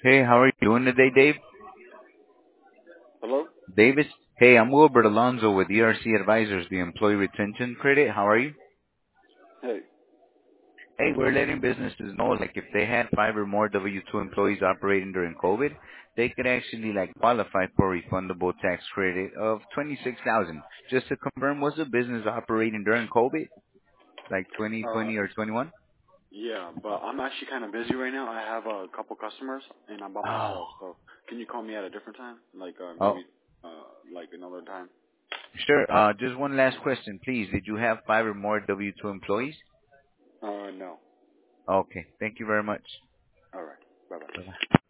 Hey, how are you doing today, Dave? Hello? Davis? Hey, I'm Wilbert Alonzo with ERC Advisors, the Employee Retention Credit. How are you? Hey. Hey, we're letting businesses know, like, if they had 5 or more W-2 employees operating during COVID, they could actually, like, qualify for a refundable tax credit of 26000. Just to confirm, was the business operating during COVID, like Uh, 2020 or 21? yeah, but I'm actually kind of busy right now. I have a couple customers, and I'm by Oh. myself. So can you call me at a different time? Like Oh, maybe like another time? sure. Just one last question, please. Did you have 5 or more W-2 employees? No. Okay. Thank you very much. All right. Bye bye. Bye-bye.